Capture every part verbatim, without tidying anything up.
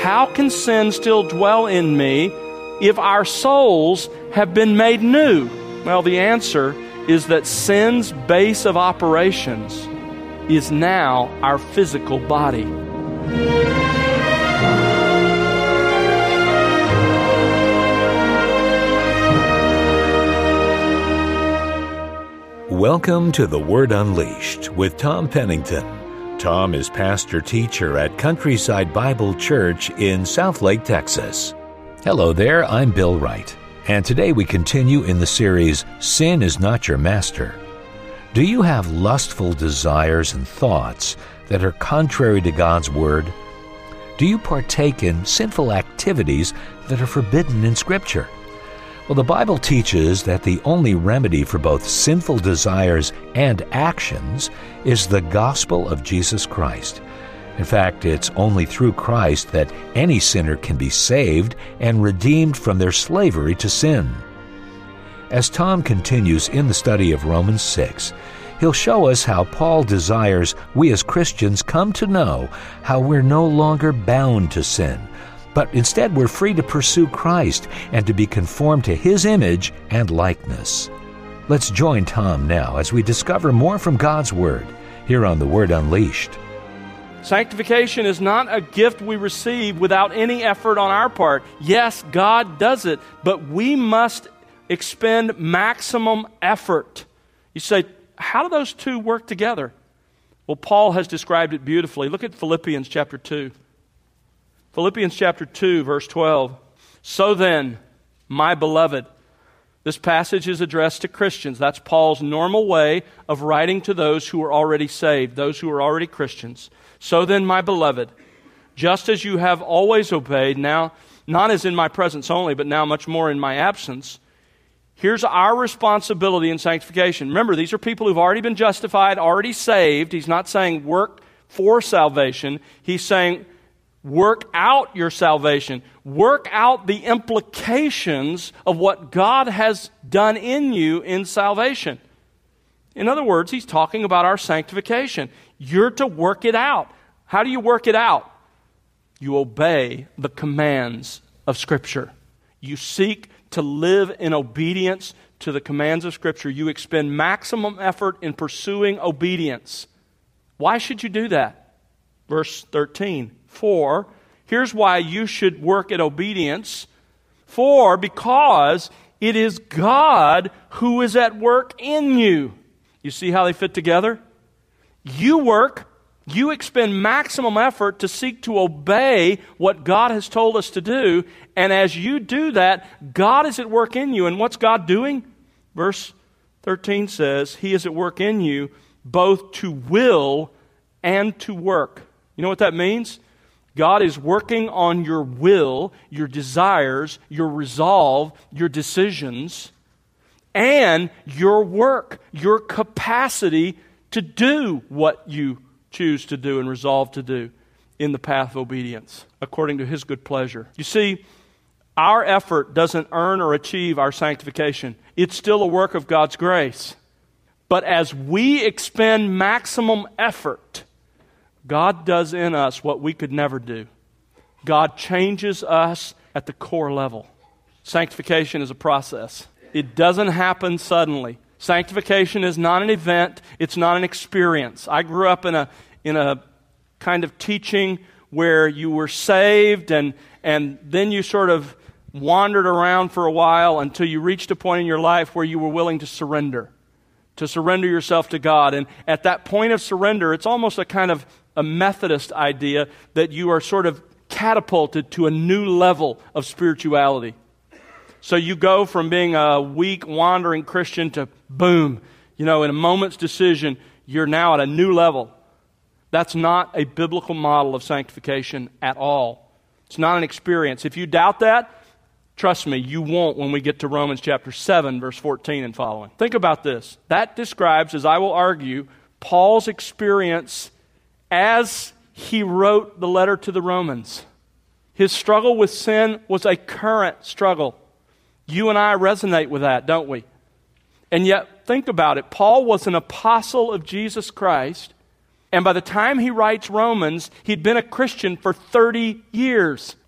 how can sin still dwell in me if our souls have been made new? Well, the answer is that sin's base of operations is now our physical body. Welcome to The Word Unleashed with Tom Pennington. Tom is pastor-teacher at Countryside Bible Church in Southlake, Texas. Hello there, I'm Bill Wright, and today we continue in the series, Sin is Not Your Master. Do you have lustful desires and thoughts that are contrary to God's Word? Do you partake in sinful activities that are forbidden in Scripture? Well, the Bible teaches that the only remedy for both sinful desires and actions is the gospel of Jesus Christ. In fact, it's only through Christ that any sinner can be saved and redeemed from their slavery to sin. As Tom continues in the study of Romans six, he'll show us how Paul desires we as Christians come to know how we're no longer bound to sin, but instead we're free to pursue Christ and to be conformed to His image and likeness. Let's join Tom now as we discover more from God's Word here on The Word Unleashed. Sanctification is not a gift we receive without any effort on our part. Yes, God does it, but we must expend maximum effort. You say, how do those two work together? Well, Paul has described it beautifully. Look at Philippians chapter two. Philippians chapter two, verse twelve. So then, my beloved, this passage is addressed to Christians. That's Paul's normal way of writing to those who are already saved, those who are already Christians. So then, my beloved, just as you have always obeyed, now, not as in my presence only, but now much more in my absence, here's our responsibility in sanctification. Remember, these are people who've already been justified, already saved. He's not saying work for salvation. He's saying work out your salvation. Work out the implications of what God has done in you in salvation. In other words, he's talking about our sanctification. You're to work it out. How do you work it out? You obey the commands of Scripture. You seek to live in obedience to the commands of Scripture. You expend maximum effort in pursuing obedience. Why should you do that? Verse thirteen. For, here's why you should work at obedience. For, because it is God who is at work in you. You see how they fit together? You work, you expend maximum effort to seek to obey what God has told us to do. And as you do that, God is at work in you. And what's God doing? Verse thirteen says, He is at work in you both to will and to work. You know what that means? God is working on your will, your desires, your resolve, your decisions, and your work, your capacity to do what you choose to do and resolve to do in the path of obedience, according to His good pleasure. You see, our effort doesn't earn or achieve our sanctification. It's still a work of God's grace. But as we expend maximum effort, God does in us what we could never do. God changes us at the core level. Sanctification is a process. It doesn't happen suddenly. Sanctification is not an event. It's not an experience. I grew up in a in a kind of teaching where you were saved and and then you sort of wandered around for a while until you reached a point in your life where you were willing to surrender, to surrender yourself to God. And at that point of surrender, it's almost a kind of a Methodist idea that you are sort of catapulted to a new level of spirituality. So you go from being a weak, wandering Christian to boom, you know, in a moment's decision, you're now at a new level. That's not a biblical model of sanctification at all. It's not an experience. If you doubt that, trust me, you won't when we get to Romans chapter seven, verse fourteen and following. Think about this. That describes, as I will argue, Paul's experience as he wrote the letter to the Romans. His struggle with sin was a current struggle. You and I resonate with that, don't we? And yet, think about it. Paul was an apostle of Jesus Christ. And by the time he writes Romans, he'd been a Christian for thirty years.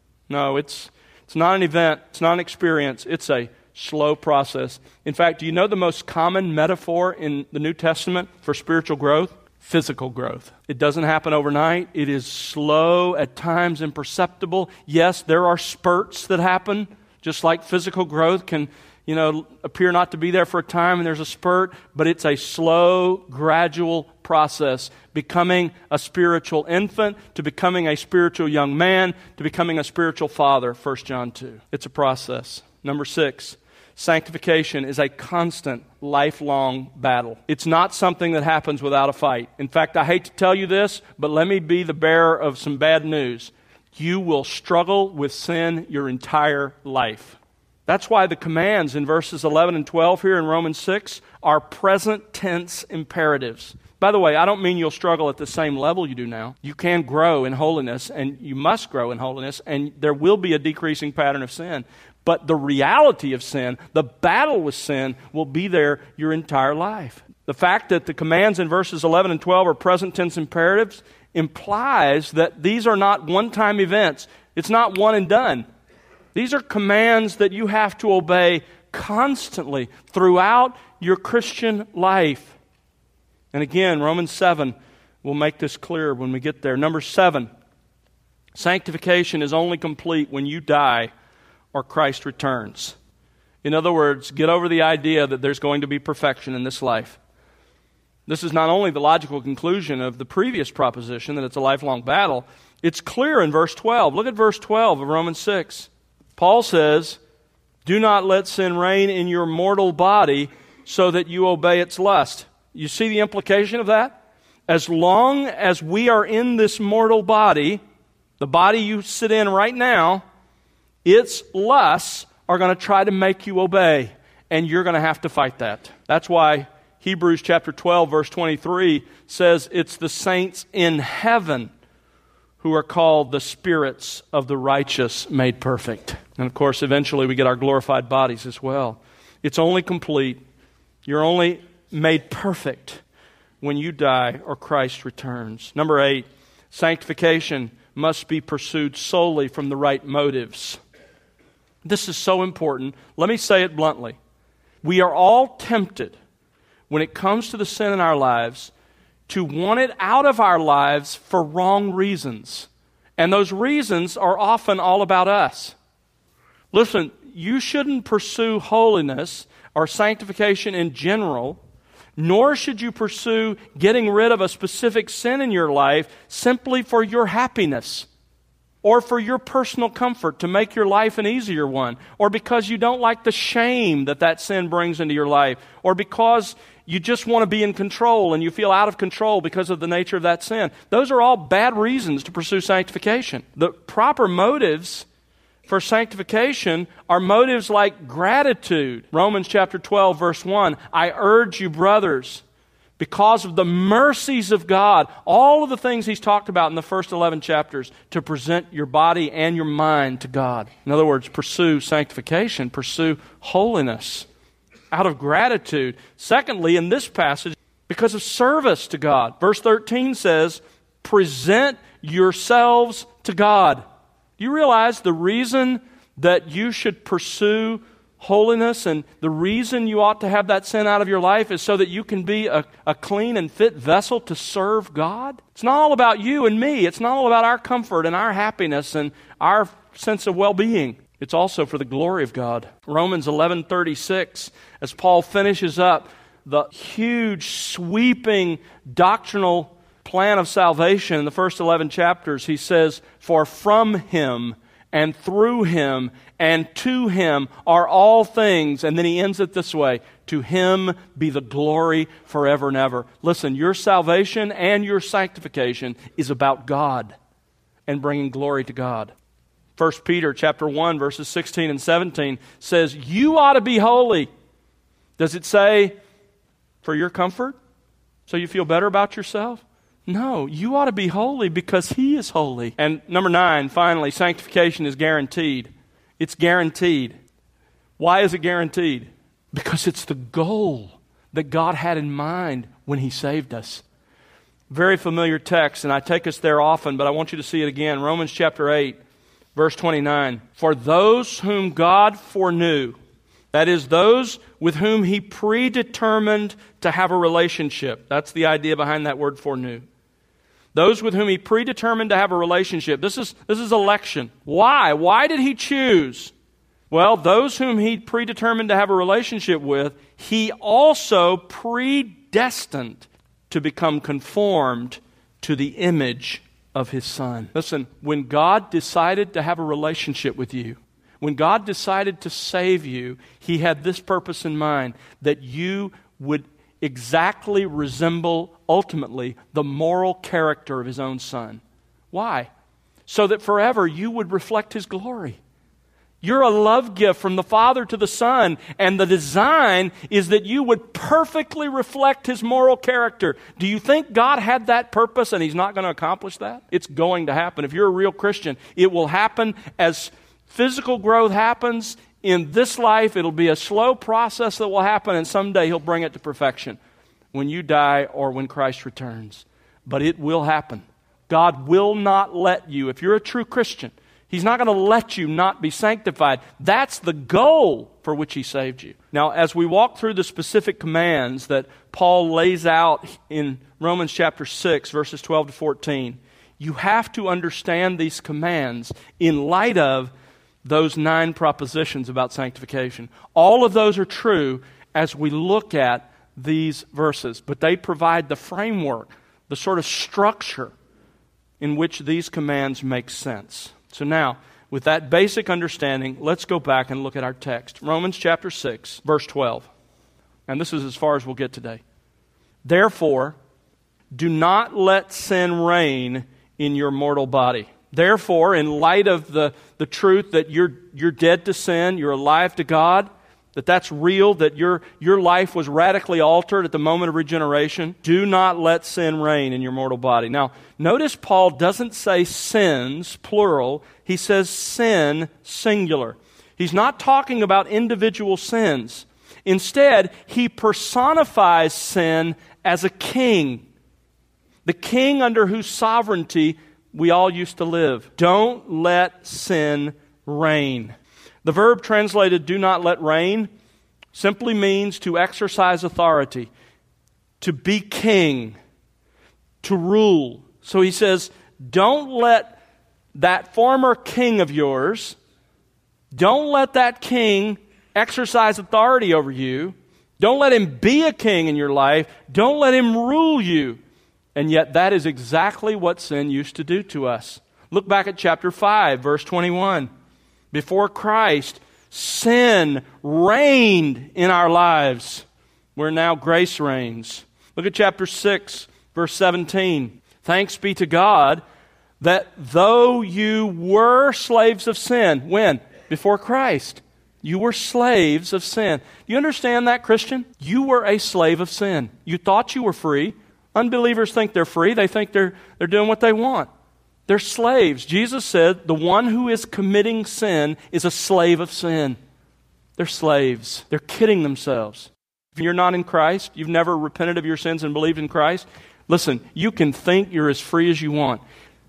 No, it's it's not an event. It's not an experience. It's a slow process. In fact, do you know the most common metaphor in the New Testament for spiritual growth? Physical growth. It doesn't happen overnight. It is slow, at times imperceptible. Yes, there are spurts that happen, just like physical growth can, you know, appear not to be there for a time and there's a spurt, but it's a slow, gradual process. Becoming a spiritual infant, to becoming a spiritual young man, to becoming a spiritual father, First John two. It's a process. Number six, sanctification is a constant, lifelong battle. It's not something that happens without a fight. In fact, I hate to tell you this, but let me be the bearer of some bad news. You will struggle with sin your entire life. That's why the commands in verses eleven and twelve here in Romans six are present tense imperatives. By the way, I don't mean you'll struggle at the same level you do now. You can grow in holiness, and you must grow in holiness, and there will be a decreasing pattern of sin. But the reality of sin, the battle with sin, will be there your entire life. The fact that the commands in verses eleven and twelve are present tense imperatives implies that these are not one-time events. It's not one and done. These are commands that you have to obey constantly throughout your Christian life. And again, Romans seven will make this clear when we get there. Number seven, sanctification is only complete when you die or Christ returns. In other words, get over the idea that there's going to be perfection in this life. This is not only the logical conclusion of the previous proposition that it's a lifelong battle, it's clear in verse twelve. Look at verse twelve of Romans six. Paul says, "Do not let sin reign in your mortal body so that you obey its lust." You see the implication of that? As long as we are in this mortal body, the body you sit in right now, its lusts are going to try to make you obey, and you're going to have to fight that. That's why Hebrews chapter twelve, verse twenty-three says it's the saints in heaven who are called the spirits of the righteous made perfect. And of course, eventually we get our glorified bodies as well. It's only complete. You're only made perfect when you die or Christ returns. Number eight, sanctification must be pursued solely from the right motives. This is so important. Let me say it bluntly. We are all tempted when it comes to the sin in our lives to want it out of our lives for wrong reasons. And those reasons are often all about us. Listen, you shouldn't pursue holiness or sanctification in general, nor should you pursue getting rid of a specific sin in your life simply for your happiness or for your personal comfort to make your life an easier one, or because you don't like the shame that that sin brings into your life, or because you just want to be in control and you feel out of control because of the nature of that sin. Those are all bad reasons to pursue sanctification. The proper motives for sanctification are motives like gratitude. Romans chapter twelve, verse one, "I urge you, brothers, because of the mercies of God," all of the things he's talked about in the first eleven chapters, to present your body and your mind to God. In other words, pursue sanctification, pursue holiness out of gratitude. Secondly, in this passage, because of service to God. Verse thirteen says, "Present yourselves to God." Do you realize the reason that you should pursue holiness and the reason you ought to have that sin out of your life is so that you can be a, a clean and fit vessel to serve God? It's not all about you and me. It's not all about our comfort and our happiness and our sense of well-being. It's also for the glory of God. Romans eleven thirty-six, as Paul finishes up the huge, sweeping doctrinal plan of salvation in the first eleven chapters, he says, "For from him and through him and to him are all things," and then he ends it this way, "To him be the glory forever and ever." Listen, your salvation and your sanctification is about God and bringing glory to God. First Peter chapter one, verses sixteen and seventeen says, "You ought to be holy." Does it say for your comfort? So you feel better about yourself? No, you ought to be holy because he is holy. And number nine, finally, sanctification is guaranteed. It's guaranteed. Why is it guaranteed? Because it's the goal that God had in mind when he saved us. Very familiar text, and I take us there often, but I want you to see it again. Romans chapter eight, verse twenty-nine. For those whom God foreknew, that is, those with whom He predetermined to have a relationship. That's the idea behind that word foreknew. Those with whom He predetermined to have a relationship. This is, this is election. Why? Why did He choose? Well, those whom He predetermined to have a relationship with, He also predestined to become conformed to the image of His Son. Listen, when God decided to have a relationship with you, when God decided to save you, He had this purpose in mind, that you would exactly resemble, ultimately, the moral character of His own Son. Why? So that forever you would reflect His glory. You're a love gift from the Father to the Son, and the design is that you would perfectly reflect His moral character. Do you think God had that purpose and He's not going to accomplish that? It's going to happen. If you're a real Christian, it will happen as physical growth happens in this life. It'll be a slow process that will happen, and someday He'll bring it to perfection when you die or when Christ returns. But it will happen. God will not let you, if you're a true Christian, He's not going to let you not be sanctified. That's the goal for which He saved you. Now, as we walk through the specific commands that Paul lays out in Romans chapter six, verses twelve to fourteen, you have to understand these commands in light of those nine propositions about sanctification. All of those are true as we look at these verses, but they provide the framework, the sort of structure in which these commands make sense. So now, with that basic understanding, let's go back and look at our text. Romans chapter six, verse twelve. And this is as far as we'll get today. Therefore, do not let sin reign in your mortal body. Therefore, in light of the, the truth that you're, you're dead to sin, you're alive to God, that that's real, that your, your life was radically altered at the moment of regeneration, do not let sin reign in your mortal body. Now, notice Paul doesn't say sins, plural. He says sin, singular. He's not talking about individual sins. Instead, he personifies sin as a king. The king under whose sovereignty we all used to live. Don't let sin reign. The verb translated do not let reign simply means to exercise authority, to be king, to rule. So he says, don't let that former king of yours, don't let that king exercise authority over you. Don't let him be a king in your life. Don't let him rule you. And yet that is exactly what sin used to do to us. Look back at chapter five, verse twenty-one. Before Christ, sin reigned in our lives, where now grace reigns. Look at chapter six, verse seventeen. Thanks be to God that though you were slaves of sin, when? Before Christ. You were slaves of sin. Do you understand that, Christian? You were a slave of sin. You thought you were free. Unbelievers think they're free. They think they're, they're doing what they want. They're slaves. Jesus said the one who is committing sin is a slave of sin. They're slaves. They're kidding themselves. If you're not in Christ, you've never repented of your sins and believed in Christ, listen, you can think you're as free as you want,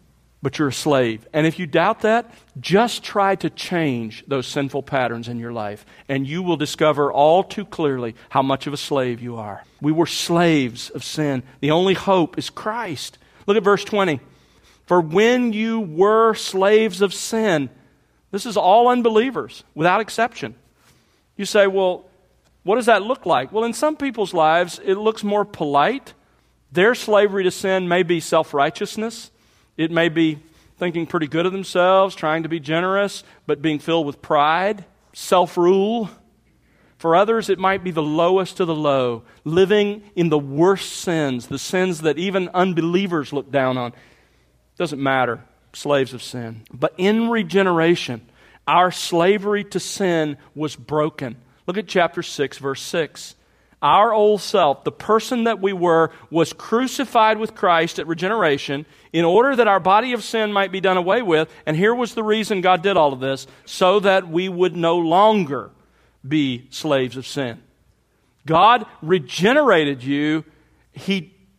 but you're a slave. And if you doubt that, just try to change those sinful patterns in your life, and you will discover all too clearly how much of a slave you are. We were slaves of sin. The only hope is Christ. Look at verse twenty. For when you were slaves of sin, this is all unbelievers, without exception. You say, well, what does that look like? Well, in some people's lives, it looks more polite. Their slavery to sin may be self-righteousness. It may be thinking pretty good of themselves, trying to be generous, but being filled with pride, self-rule. For others, it might be the lowest of the low, living in the worst sins, the sins that even unbelievers look down on. Doesn't matter, slaves of sin. But in regeneration, our slavery to sin was broken. Look at chapter six, verse six. Our old self, the person that we were, was crucified with Christ at regeneration in order that our body of sin might be done away with. And here was the reason God did all of this, so that we would no longer be slaves of sin. God regenerated you. He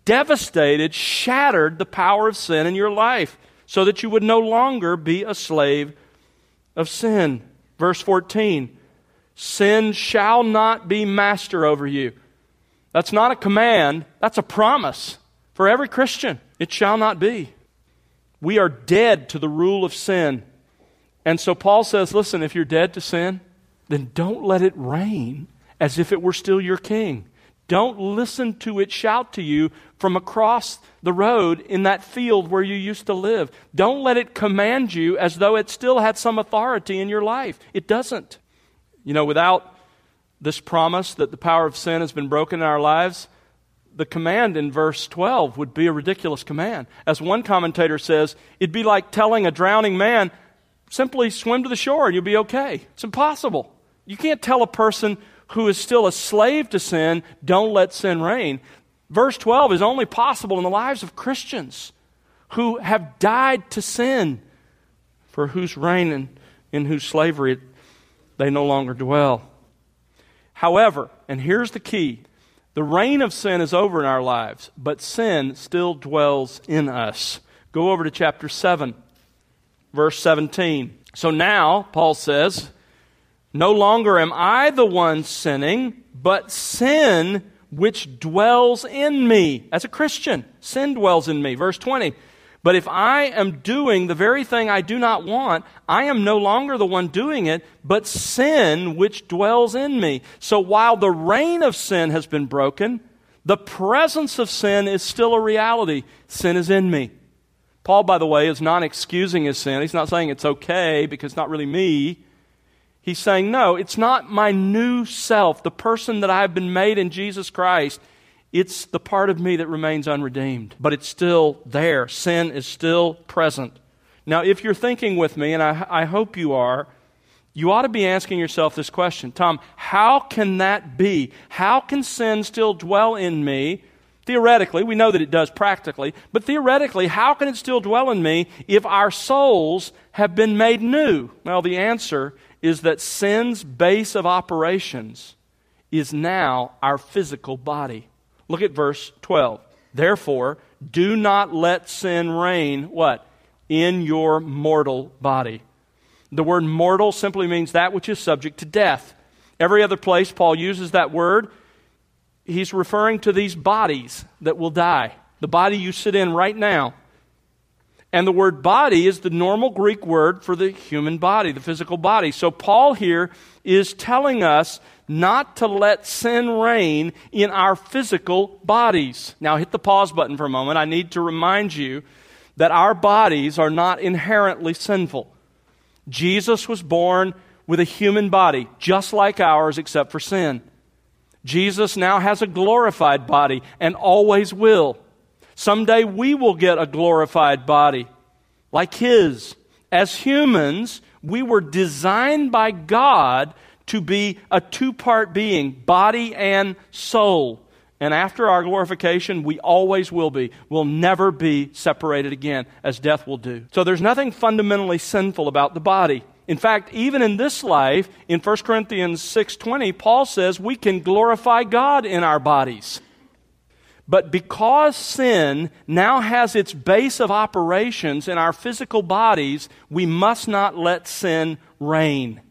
devastated, shattered the power of sin in your life so that you would no longer be a slave of sin. Verse fourteen, sin shall not be master over you. That's not a command, that's a promise for every Christian. It shall not be. We are dead to the rule of sin. And so Paul says, listen, if you're dead to sin, then don't let it reign as if it were still your king. Don't listen to it shout to you from across the road in that field where you used to live. Don't let it command you as though it still had some authority in your life. It doesn't. You know, without this promise that the power of sin has been broken in our lives, the command in verse twelve would be a ridiculous command. As one commentator says, it'd be like telling a drowning man, simply swim to the shore and you'll be okay. It's impossible. You can't tell a person who is still a slave to sin, don't let sin reign. Verse twelve is only possible in the lives of Christians who have died to sin, for whose reign and in whose slavery they no longer dwell. However, and here's the key, the reign of sin is over in our lives, but sin still dwells in us. Go over to chapter seven, verse seventeen. So now, Paul says, no longer am I the one sinning, but sin which dwells in me. As a Christian, sin dwells in me. Verse twenty, but if I am doing the very thing I do not want, I am no longer the one doing it, but sin which dwells in me. So while the reign of sin has been broken, the presence of sin is still a reality. Sin is in me. Paul, by the way, is not excusing his sin. He's not saying it's okay because it's not really me. He's saying, no, it's not my new self, the person that I've been made in Jesus Christ. It's the part of me that remains unredeemed, but it's still there. Sin is still present. Now, if you're thinking with me, and I, I hope you are, you ought to be asking yourself this question. Tom, how can that be? How can sin still dwell in me? Theoretically, we know that it does practically, but theoretically, how can it still dwell in me if our souls have been made new? Well, the answer is that sin's base of operations is now our physical body. Look at verse twelve. Therefore, do not let sin reign, what? In your mortal body. The word mortal simply means that which is subject to death. Every other place Paul uses that word, he's referring to these bodies that will die. The body you sit in right now. And the word body is the normal Greek word for the human body, the physical body. So Paul here is telling us not to let sin reign in our physical bodies. Now hit the pause button for a moment. I need to remind you that our bodies are not inherently sinful. Jesus was born with a human body, just like ours, except for sin. Jesus now has a glorified body and always will. Someday we will get a glorified body like His. As humans, we were designed by God to be a two-part being, body and soul. And after our glorification, we always will be. We'll never be separated again, as death will do. So there's nothing fundamentally sinful about the body. In fact, even in this life, in First Corinthians six twenty, Paul says we can glorify God in our bodies. But because sin now has its base of operations in our physical bodies, we must not let sin reign.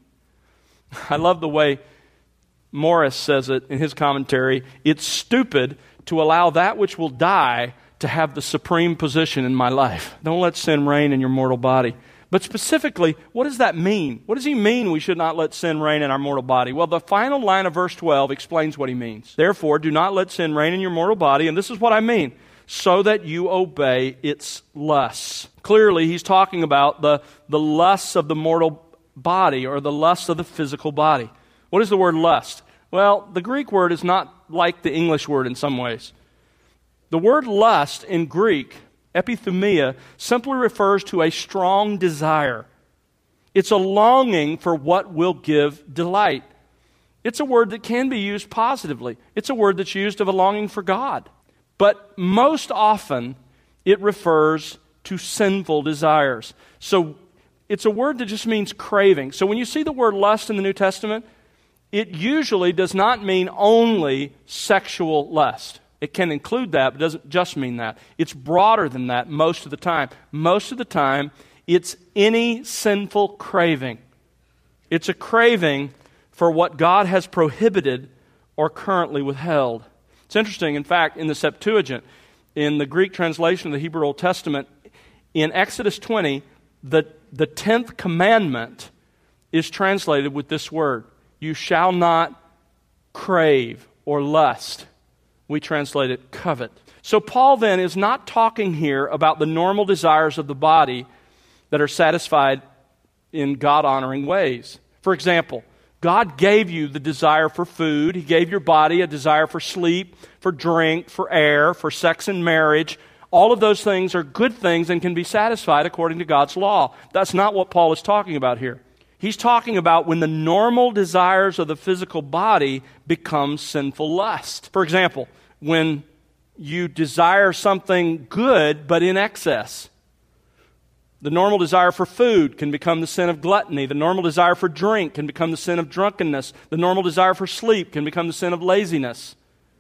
I love the way Morris says it in his commentary. It's stupid to allow that which will die to have the supreme position in my life. Don't let sin reign in your mortal body. But specifically, what does that mean? What does he mean we should not let sin reign in our mortal body? Well, the final line of verse twelve explains what he means. Therefore, do not let sin reign in your mortal body, and this is what I mean, so that you obey its lusts. Clearly, he's talking about the, the lusts of the mortal body, or the lusts of the physical body. What is the word lust? Well, the Greek word is not like the English word in some ways. The word lust in Greek, epithumia, simply refers to a strong desire. It's a longing for what will give delight. It's a word that can be used positively. It's a word that's used of a longing for God. But most often, it refers to sinful desires. So it's a word that just means craving. So when you see the word lust in the New Testament, it usually does not mean only sexual lust. It can include that, but doesn't just mean that. It's broader than that most of the time. Most of the time, it's any sinful craving. It's a craving for what God has prohibited or currently withheld. It's interesting, in fact, in the Septuagint, in the Greek translation of the Hebrew Old Testament, in Exodus twenty, the, the tenth commandment is translated with this word: you shall not crave or lust. We translate it covet. So Paul then is not talking here about the normal desires of the body that are satisfied in God-honoring ways. For example, God gave you the desire for food. He gave your body a desire for sleep, for drink, for air, for sex and marriage. All of those things are good things and can be satisfied according to God's law. That's not what Paul is talking about here. He's talking about when the normal desires of the physical body become sinful lust. For example, when you desire something good but in excess. The normal desire for food can become the sin of gluttony. The normal desire for drink can become the sin of drunkenness. The normal desire for sleep can become the sin of laziness.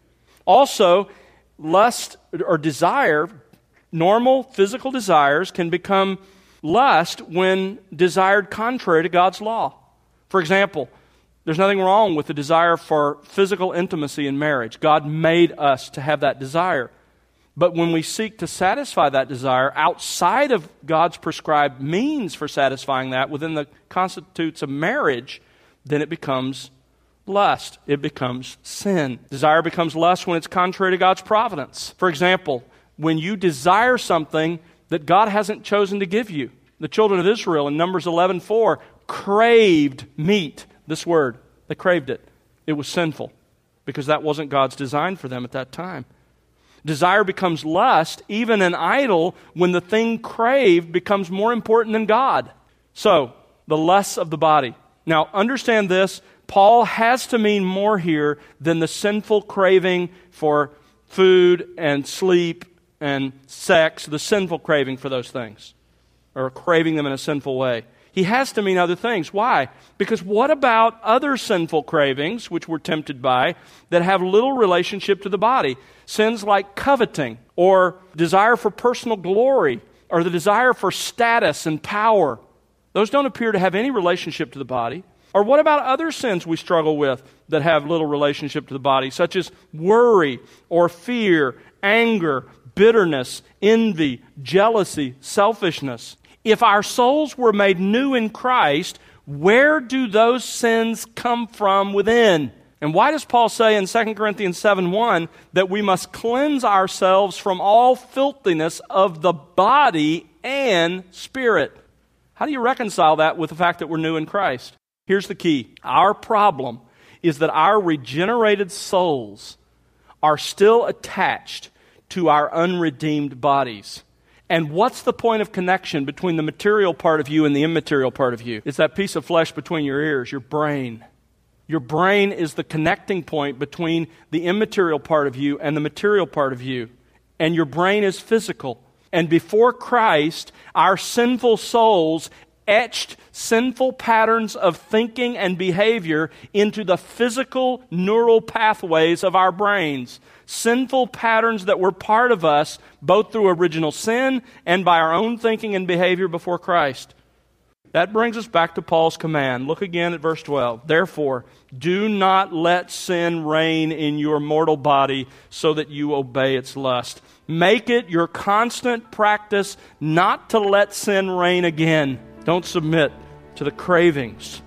Also, lust or desire, normal physical desires can become lust when desired contrary to God's law. For example, there's nothing wrong with the desire for physical intimacy in marriage. God made us to have that desire. But when we seek to satisfy that desire outside of God's prescribed means for satisfying that within the constitutes of marriage, then it becomes lust. It becomes sin. Desire becomes lust when it's contrary to God's providence. For example, when you desire something that God hasn't chosen to give you. The children of Israel in Numbers eleven four craved meat. This word, they craved it. It was sinful because that wasn't God's design for them at that time. Desire becomes lust, even an idol, when the thing craved becomes more important than God. So, the lusts of the body. Now, understand this, Paul has to mean more here than the sinful craving for food and sleep and sex, the sinful craving for those things, or craving them in a sinful way. He has to mean other things. Why? Because what about other sinful cravings, which we're tempted by, that have little relationship to the body? Sins like coveting, or desire for personal glory, or the desire for status and power. Those don't appear to have any relationship to the body. Or what about other sins we struggle with that have little relationship to the body, such as worry, or fear, anger, bitterness, envy, jealousy, selfishness? If our souls were made new in Christ, where do those sins come from within? And why does Paul say in Second Corinthians seven one that we must cleanse ourselves from all filthiness of the body and spirit? How do you reconcile that with the fact that we're new in Christ? Here's the key. Our problem is that our regenerated souls are still attached to our unredeemed bodies. And what's the point of connection between the material part of you and the immaterial part of you? It's that piece of flesh between your ears, your brain. Your brain is the connecting point between the immaterial part of you and the material part of you. And your brain is physical. And before Christ, our sinful souls etched sinful patterns of thinking and behavior into the physical neural pathways of our brains. Sinful patterns that were part of us, both through original sin and by our own thinking and behavior before Christ. That brings us back to Paul's command. Look again at verse twelve. Therefore, do not let sin reign in your mortal body so that you obey its lust. Make it your constant practice not to let sin reign again. Don't submit to the cravings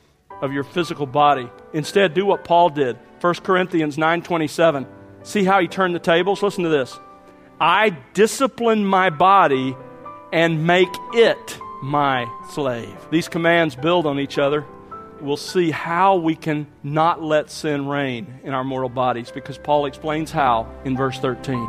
of your physical body. Instead, do what Paul did. First Corinthians nine twenty-seven. See how he turned the tables? Listen to this. I discipline my body and make it my slave. These commands build on each other. We'll see how we can not let sin reign in our mortal bodies, because Paul explains how in verse thirteen.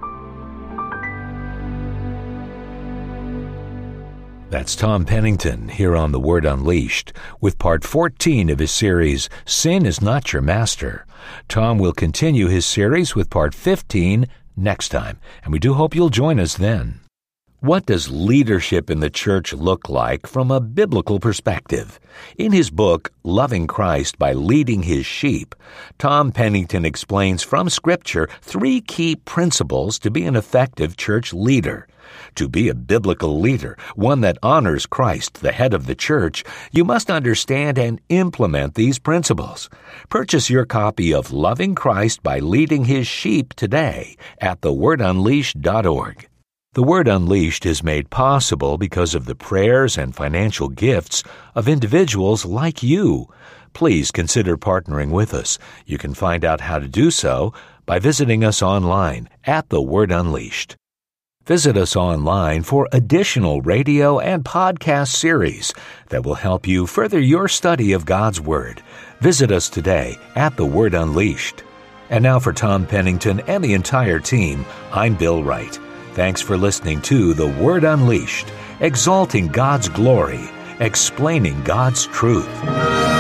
That's Tom Pennington here on The Word Unleashed with part fourteen of his series, Sin is Not Your Master. Tom will continue his series with part fifteen next time, and we do hope you'll join us then. What does leadership in the church look like from a biblical perspective? In his book, Loving Christ by Leading His Sheep, Tom Pennington explains from Scripture three key principles to be an effective church leader. To be a biblical leader, one that honors Christ, the head of the church, you must understand and implement these principles. Purchase your copy of Loving Christ by Leading His Sheep today at the word unleashed dot org. The Word Unleashed is made possible because of the prayers and financial gifts of individuals like you. Please consider partnering with us. You can find out how to do so by visiting us online at The Word Unleashed. Visit us online for additional radio and podcast series that will help you further your study of God's Word. Visit us today at The Word Unleashed. And now for Tom Pennington and the entire team, I'm Bill Wright. Thanks for listening to The Word Unleashed, exalting God's glory, explaining God's truth.